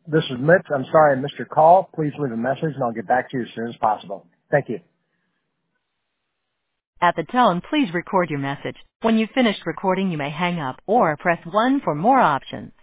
This is Mitch. I'm sorry I missed your call. Please leave a message and I'll get back to you as soon as possible. Thank you. At the tone, please record your message. When you've finished recording, you may hang up or press 1 for more options.